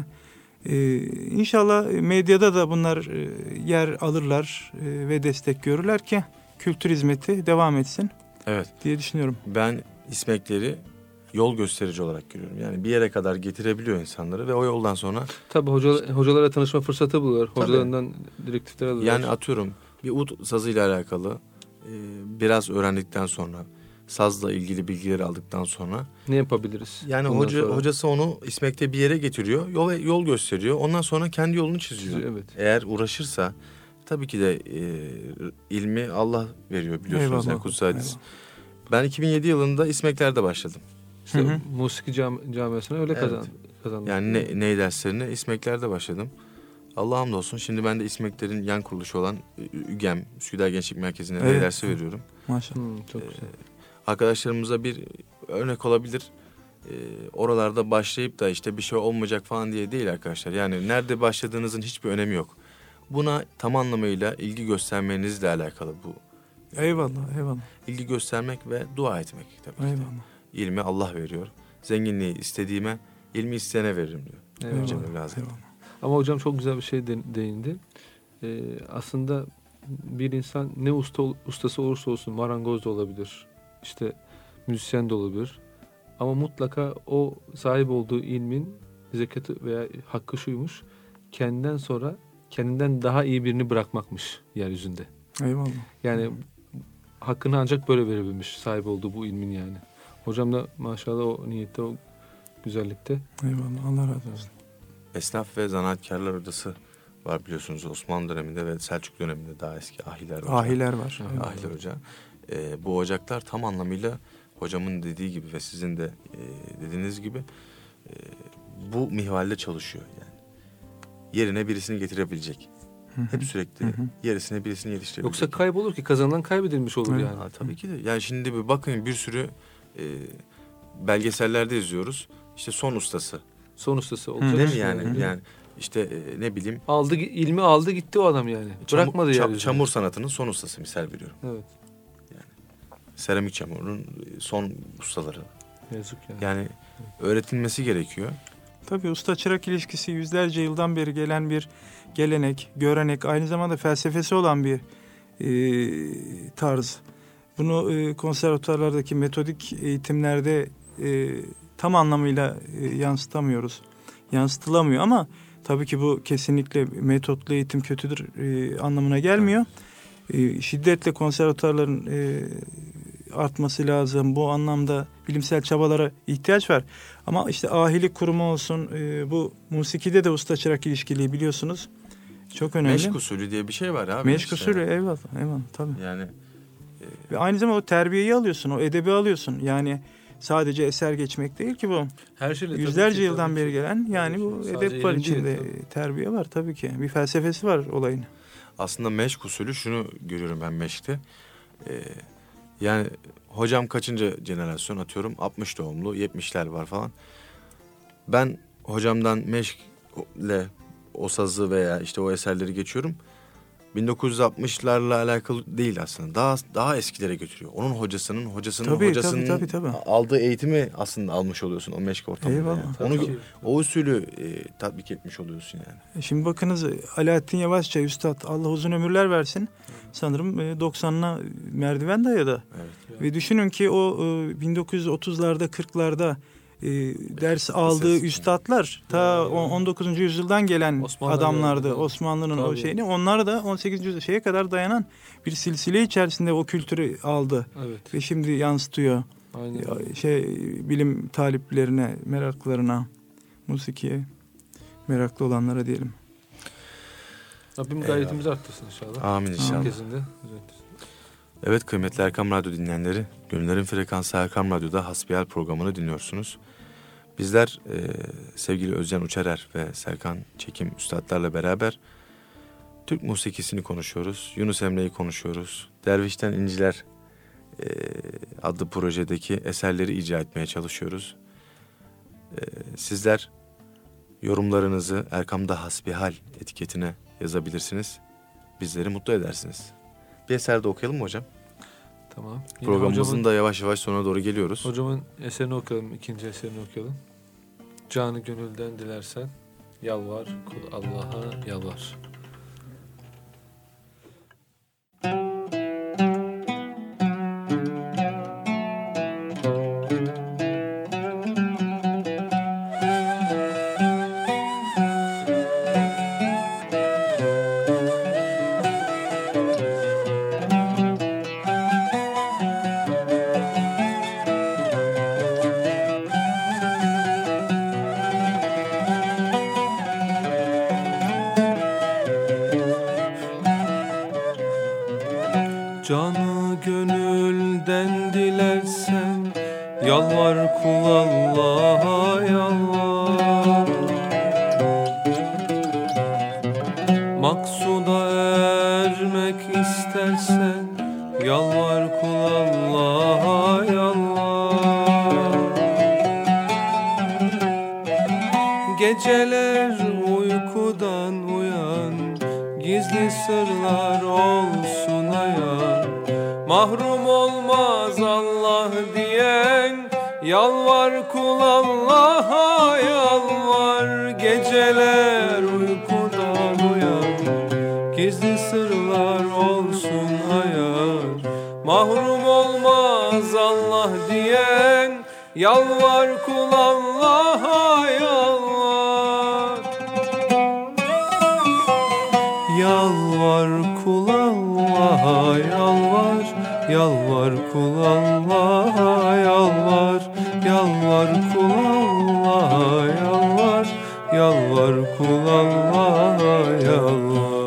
E, İnşallah medyada da bunlar e, yer alırlar e, ve destek görürler ki kültür hizmeti devam etsin.
Evet.
Diye düşünüyorum.
Ben İSMEK'leri yol gösterici olarak görüyorum. Yani bir yere kadar getirebiliyor insanları ve o yoldan sonra...
Tabii hoca, hocalara tanışma fırsatı buluyor. Hocalarından direktifler alıyorlar.
Yani atıyorum bir ud sazıyla alakalı e, biraz öğrendikten sonra, sazla ilgili bilgileri aldıktan sonra...
Ne yapabiliriz?
Yani hoca, hocası onu İSMEK'te bir yere getiriyor, yol, yol gösteriyor. Ondan sonra kendi yolunu çiziyor. Evet. Eğer uğraşırsa tabii ki de e, ilmi Allah veriyor biliyorsunuz. Yani kutsal hadis. Ben iki bin yedi yılında İSMEK'lerde başladım.
İşte hı hı. Musiki cam, camiasına öyle evet. kazan, kazandım.
Yani ne, ney derslerine İSMEK'lerde başladım. Allah'a hamdolsun şimdi ben de İSMEK'lerin yan kuruluşu olan ÜGEM, Üsküdar Gençlik Merkezi'ne evet. ney dersi veriyorum.
Maşallah.
Hmm, çok güzel. Ee,
arkadaşlarımıza bir örnek olabilir. Ee, oralarda başlayıp da işte bir şey olmayacak falan diye değil arkadaşlar. Yani nerede başladığınızın hiçbir önemi yok. Buna tam anlamıyla ilgi göstermenizle alakalı bu.
Eyvallah, eyvallah.
İlgi göstermek ve dua etmek tabii.
Eyvallah.
İlmi Allah veriyor. Zenginliği istediğime, ilmi isteyene veririm diyor.
Eyvallah. Eyvallah. Eyvallah.
Ama hocam çok güzel bir şey değindi. Ee, aslında bir insan ne usta ustası olursa olsun, marangoz da olabilir, işte müzisyen de olabilir. Ama mutlaka o sahip olduğu ilmin zekatı veya hakkı şuymuş, kendinden sonra kendinden daha iyi birini bırakmakmış yeryüzünde.
Eyvallah.
Yani hakkını ancak böyle verebilmiş sahip olduğu bu ilmin yani. Hocam da maşallah o niyette, o güzellikte.
Eyvallah, Allah razı olsun.
Esnaf ve Zanaatkarlar Odası var biliyorsunuz Osmanlı döneminde ve Selçuk döneminde daha eski ahiler ocağı.
Ahiler var.
Evet. Ahiler ocağı. Ee, bu ocaklar tam anlamıyla hocamın dediği gibi ve sizin de e, dediğiniz gibi e, bu minvalde çalışıyor yani. Yerine birisini getirebilecek. Hep sürekli hı hı. yerisine birisini yetiştirebilecek.
Yoksa kaybolur ki, kazanılan kaybedilmiş olur evet. yani.
Ha, tabii ki de. Yani şimdi bir bakın bir sürü e, belgesellerde izliyoruz. İşte son ustası.
Son ustası olacak.
Değil mi yani? Hı hı. Yani işte e, ne bileyim.
Aldı, ilmi aldı gitti o adam yani.
Çamur,
Bırakmadı
çam,
yani.
Çamur sanatının son ustası misal veriyorum.
Evet.
Yani seramik çamurun son ustaları.
Yazık yani.
Yani evet. öğretilmesi gerekiyor.
Tabii usta çırak ilişkisi yüzlerce yıldan beri gelen bir gelenek, görenek, aynı zamanda felsefesi olan bir e, tarz. Bunu e, konservatuarlardaki metodik eğitimlerde e, tam anlamıyla e, yansıtamıyoruz. Yansıtılamıyor ama tabii ki bu kesinlikle metotlu eğitim kötüdür e, anlamına gelmiyor. E, şiddetle konservatuarların e, artması lazım. Bu anlamda bilimsel çabalara ihtiyaç var. Ama işte ahilik kurumu olsun, e, bu musikide de usta çırak ilişkiliği biliyorsunuz. Çok önemli.
Meşk usulü diye bir şey var abi.
Meşk işte. usulü eyvallah, eyvallah tabii.
Yani
e... ve aynı zamanda o terbiyeyi alıyorsun, o edebi alıyorsun. Yani sadece eser geçmek değil ki bu.
Her şeyle
yüzlerce
ki,
yıldan beri gelen yani bu sadece edep var içinde, değil, terbiye var tabii ki. Bir felsefesi var olayın.
Aslında meşk usulü şunu görüyorum ben meşkte. Ee, yani hocam kaçıncı jenerasyon atıyorum altmış doğumlu, yetmişler var falan. Ben hocamdan meşkle o sazı veya işte o eserleri geçiyorum. bin dokuz yüz altmışlarla alakalı değil aslında. Daha daha eskilere götürüyor. Onun hocasının hocasının
tabii,
hocasının
tabii, tabii, tabii.
aldığı eğitimi aslında almış oluyorsun o meşk ortamında.
Eyvallah.
Yani. Onu o usulü e, tatbik etmiş oluyorsun yani.
Şimdi bakınız Alaaddin Yavaşça Üstad Allah uzun ömürler versin. Evet. Sanırım doksanına merdiven dayadı. Evet, evet. Ve düşünün ki o bin dokuz yüz otuzlarda kırklarda E, ders aldığı Ses üstadlar ta ya, on dokuzuncu yüzyıldan gelen Osmanlı adamlardı. Yani. Osmanlı'nın tabii. o şeyini. Onlar da on sekizinci yüzyıl şeye kadar dayanan bir silsile içerisinde o kültürü aldı. Evet. Ve şimdi yansıtıyor. Aynen. Şey bilim taliplerine, meraklılarına, musikiye meraklı olanlara diyelim.
Rabbim gayretimizi arttırsın inşallah.
Amin inşallah.
Herkesinde.
Evet kıymetli Erkam Radyo dinleyenleri, Gönüllerin Frekansı Erkam Radyo'da Hasbihal programını dinliyorsunuz. Bizler e, sevgili Özcan Uçerer ve Serkan Çekim üstadlarla beraber Türk musikisini konuşuyoruz. Yunus Emre'yi konuşuyoruz. Dervişten İnciler e, adlı projedeki eserleri icra etmeye çalışıyoruz. E, sizler yorumlarınızı Erkam'da Hasbihal etiketine yazabilirsiniz. Bizleri mutlu edersiniz. Bir eser de okuyalım mı hocam?
Tamam. Yine
Programımızın
hocamın,
da yavaş yavaş sonuna doğru geliyoruz.
Hocamın eserini okuyalım, ikinci eserini okuyalım. Canı gönülden dilersen, yalvar, kul Allah'a yalvar. Canı gönülden dilersen, yalvar kul Allah'a yalvar. Maksuda ermek istersen, yalvar kul Allah'a yalvar. Geceler uykudan uyan, gizli sırlar olsun ayan. Mahrum olmaz Allah diyen, yalvar kul Allah'a yalvar. Geceler uykudan uyan, gizli sırlar olsun ayar. Mahrum olmaz Allah diyen, yalvar kul Allah'a yalvar. Yalvar kul Allah'a yalvar, yalvar kul Allah'a yalvar, yalvar kul Allah'a yalvar, yalvar kul Allah'a yalvar.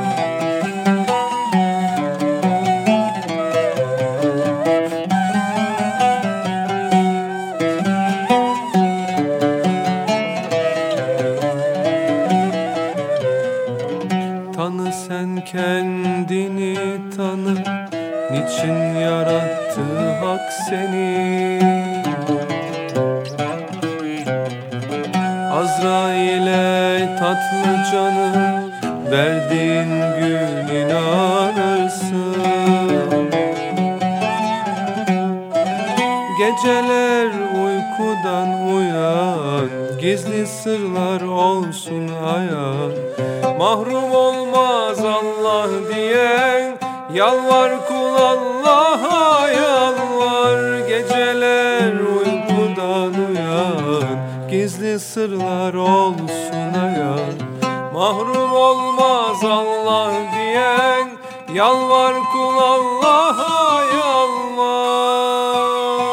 Tanı sen kendini tanı, niçin yarattı Hak seni? Azrail'e tatlı canı verdiğin gün inanırsın. Geceler uykudan uyan, gizli sırlar olsun ayan. Mahrum olmaz Allah diyen, yalvar kul Allah'a yalvar. Geceler uykudan uyan, gizli sırlar olsun ayan. Mahrum olmaz Allah diyen, yalvar kul Allah'a yalvar.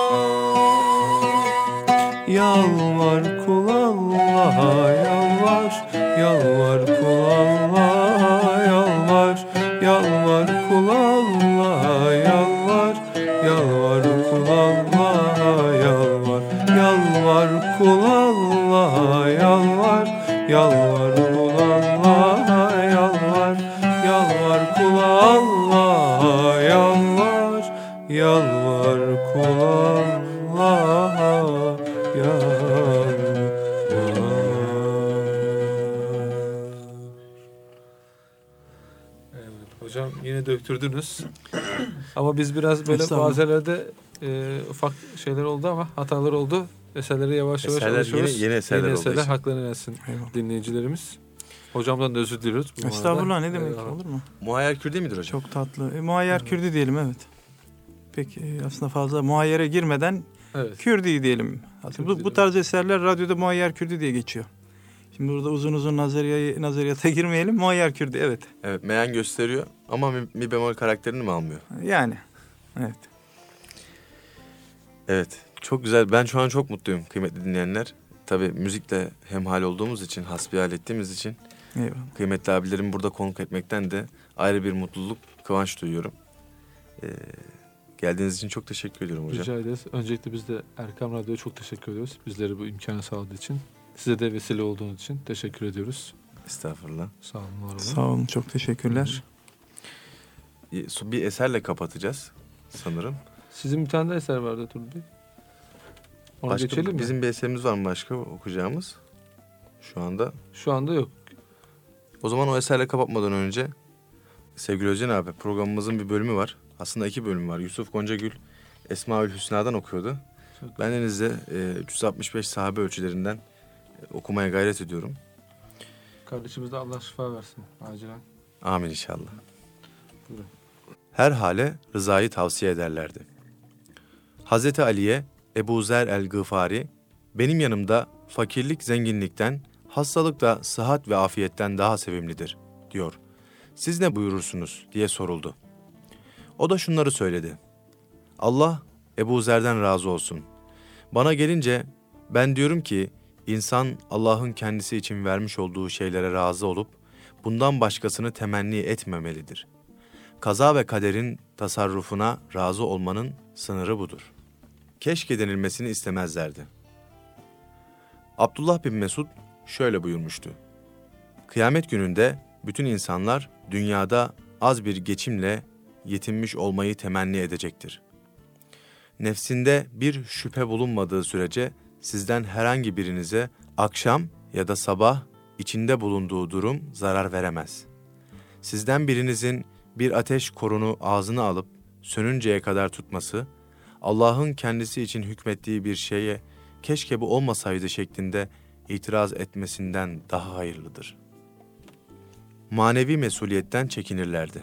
Yalvar kul Allah'a yalvar, yalvar kul Allah'a yalvar, yalvar kul Allah'a yalvar, yalvar kul Allah'a yalvar, yalvar kul Allah'a yalvar, yalvar kul Allah'a yalvar, yalvar kul Allah'a yalvar, yalvar kul Allah'a yalvar. Hocam yine döktürdünüz. Ama biz biraz böyle bazelerde e, ufak şeyler oldu ama hatalar oldu. Eserleri yavaş yavaş
Eserler
alışıyoruz.
yeni, yeni eserler
yeni
olduğu
eserler
için.
haklarını versin dinleyicilerimiz. Hocamdan da özür diliyoruz. Bu
Estağfurullah,
arada.
ne demek,
Eyvallah.
olur mu?
Muayyer Kürdi midir hocam?
Çok tatlı. E, muayyer Kürdi diyelim, evet. Peki e, aslında fazla muayyere girmeden
Evet.
Kürdi diyelim. Aslında bu, bu tarz eserler radyoda muayyer Kürdi diye geçiyor. Şimdi burada uzun uzun nazariye, nazariyata girmeyelim. Muayyer Kürdi, evet.
Evet, meyan gösteriyor ama mi, mi bemol karakterini mi almıyor?
Yani, evet.
Evet, çok güzel. Ben şu an çok mutluyum kıymetli dinleyenler. Tabii müzikle hemhal olduğumuz için, hasbihal ettiğimiz için
Eyvallah.
kıymetli abilerimi burada konuk etmekten de ayrı bir mutluluk, kıvanç duyuyorum. Ee, geldiğiniz için çok teşekkür ediyorum hocam.
Rica ederiz. Öncelikle biz de Erkam Radyo'ya çok teşekkür ediyoruz. Bizlere bu imkanı sağladığı için. Size de vesile olduğunuz için teşekkür ediyoruz.
Estağfurullah.
Sağ olun, var olun.
Sağ olun, çok teşekkürler.
Bir eserle kapatacağız sanırım.
Sizin bir tane de eser vardı Turul Bey. Ona
Başka,
geçelim mi?
bizim bir eserimiz var mı başka okuyacağımız? Şu anda.
Şu anda yok.
O zaman o eserle kapatmadan önce sevgili Özcan abi, programımızın bir bölümü var. Aslında iki bölümü var. Yusuf Goncagül Esmaül Hüsna'dan okuyordu.
Çok
Ben denizde e, üç yüz altmış beş sahabe ölçülerinden e, okumaya gayret ediyorum.
Kardeşimize Allah şifa versin acilen.
Amin inşallah.
Buyurun.
Her hale rızayı tavsiye ederlerdi. Hazreti Ali'ye Ebu Zer el-Gıfari, benim yanımda fakirlik zenginlikten, hastalık da sıhhat ve afiyetten daha sevimlidir, diyor. Siz ne buyurursunuz diye soruldu. O da şunları söyledi. Allah Ebu Zer'den razı olsun. Bana gelince ben diyorum ki insan Allah'ın kendisi için vermiş olduğu şeylere razı olup bundan başkasını temenni etmemelidir. Kaza ve kaderin tasarrufuna razı olmanın sınırı budur. Keşke denilmesini istemezlerdi. Abdullah bin Mesud şöyle buyurmuştu. Kıyamet gününde bütün insanlar dünyada az bir geçimle yetinmiş olmayı temenni edecektir. Nefsinde bir şüphe bulunmadığı sürece sizden herhangi birinize akşam ya da sabah içinde bulunduğu durum zarar veremez. Sizden birinizin bir ateş korunu ağzına alıp sönünceye kadar tutması, Allah'ın kendisi için hükmettiği bir şeye keşke bu olmasaydı şeklinde itiraz etmesinden daha hayırlıdır. Manevi mesuliyetten çekinirlerdi.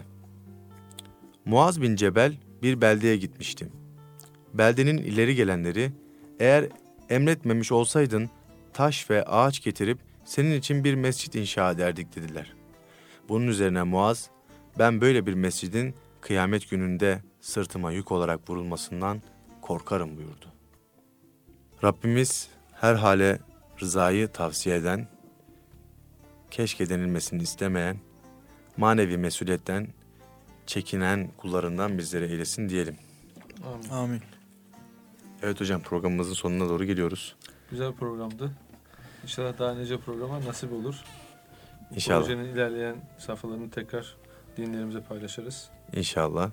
Muaz bin Cebel bir beldeye gitmişti. Beldenin ileri gelenleri, eğer emretmemiş olsaydın taş ve ağaç getirip senin için bir mescit inşa ederdik dediler. Bunun üzerine Muaz, ben böyle bir mescidin kıyamet gününde sırtıma yük olarak vurulmasından korkarım buyurdu. Rabbimiz her hale rızayı tavsiye eden, keşke denilmesini istemeyen, manevi mesuliyetten çekinen kullarından bizlere eylesin diyelim.
Amin.
Amin.
Evet hocam, programımızın sonuna doğru geliyoruz.
Güzel bir programdı. İnşallah daha nice programa nasip olur.
İnşallah.
Projenin ilerleyen safhalarını tekrar dinlerimize paylaşırız.
İnşallah.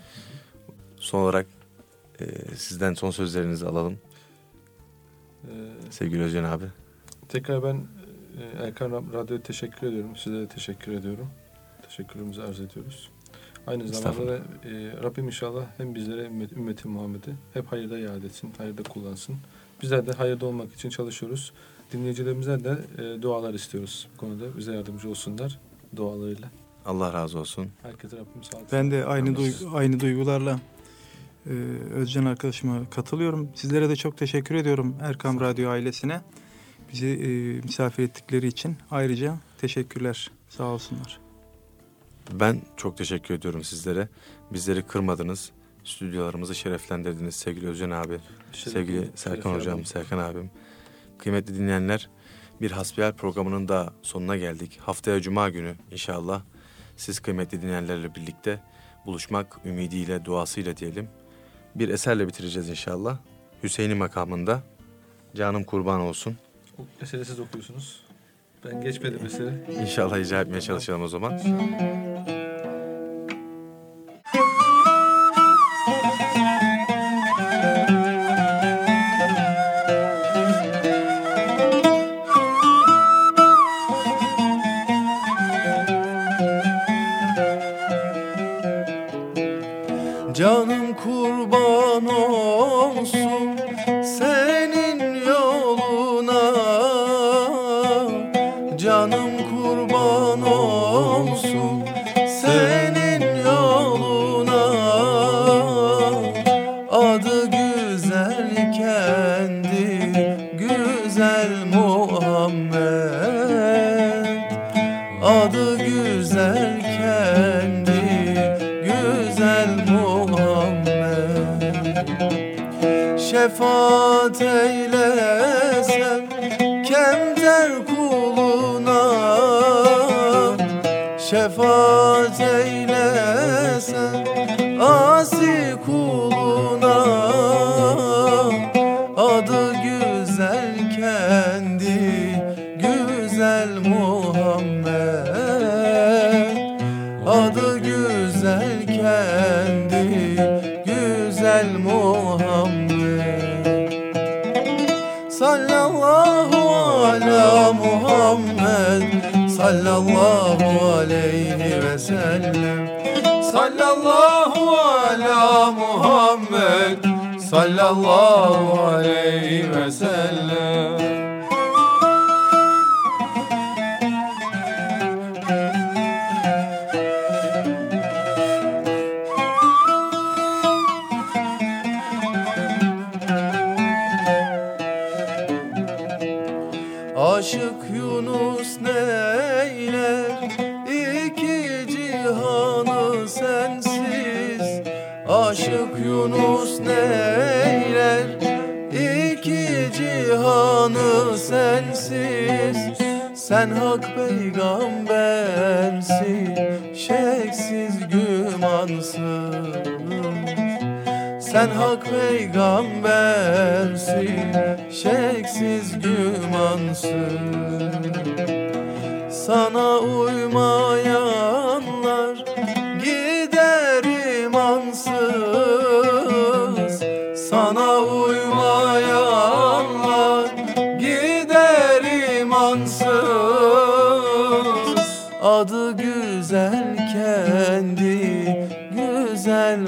Son olarak e, sizden son sözlerinizi alalım.
Ee,
Sevgili Özcan abi.
Tekrar ben e, Erkan Radyo'ya teşekkür ediyorum. Size de teşekkür ediyorum. Teşekkürümüzü arz ediyoruz. Aynı zamanda da e, Rabbim inşallah hem bizlere ümmet, ümmeti Muhammed'i hep hayırda iade etsin, hayırda kullansın. Bizler de hayırda olmak için çalışıyoruz. Dinleyicilerimizden de e, dualar istiyoruz bu konuda. Bize yardımcı olsunlar dualarıyla.
Allah razı olsun.
Herkese Rabbim sağlık.
Ben de aynı duygu, aynı duygularla e, Özcan arkadaşıma katılıyorum. Sizlere de çok teşekkür ediyorum Erkam Radyo ailesine. Bizi e, misafir ettikleri için ayrıca teşekkürler. Sağ olsunlar.
Ben çok teşekkür ediyorum sizlere. Bizleri kırmadınız. Stüdyolarımızı şereflendirdiniz sevgili Özcan abi.
Şeref,
sevgili
şeref
Serkan
abi.
hocam, Serkan abim. Kıymetli dinleyenler, bir hasbihal programının da sonuna geldik. Haftaya Cuma günü inşallah siz kıymetli dinleyenlerle birlikte buluşmak ümidiyle, duasıyla diyelim. Bir eserle bitireceğiz inşallah. Hüseyin'i makamında canım kurban olsun.
O eseri siz okuyorsunuz. Ben geçmedim eseri.
İnşallah icra etmeye çalışalım o zaman.
Canım kurban olsun senin yoluna, canım kurban olsun senin yoluna. Adı güzel kendi güzel Muhammed, adı güzel kendi güzel Muhammed. Şefaat eylesen kemter kuluna, şefaat eylesen asi ala Muhammed sallallahu aleyhi ve sellem. Sallallahu ala Muhammed sallallahu aleyhi ve sellem. Aşık Yunus neyler iki cihanı sensiz. Aşık Yunus neyler iki cihanı sensiz. Sen hak peygambersin şeksiz gümansız. Sen hak peygambersin şeksiz gümansız. Sana uymayanlar gider imansız. Sana uymayanlar gider imansız. Adı güzel kendi güzel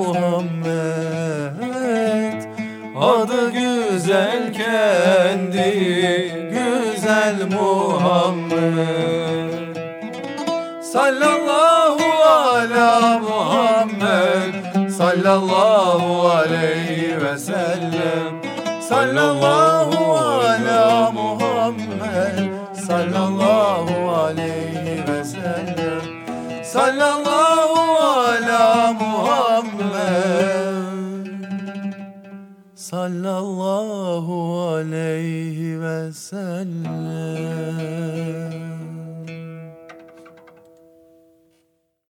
Muhammed. Adı güzel kendi güzel Muhammed. Sallallahu ala Muhammed sallallahu aleyhi ve sellem. Sallallahu ala Muhammed sallallahu aleyhi ve sellem. Sallallahu ala Muhammed sallallahu aleyhi ve sellem.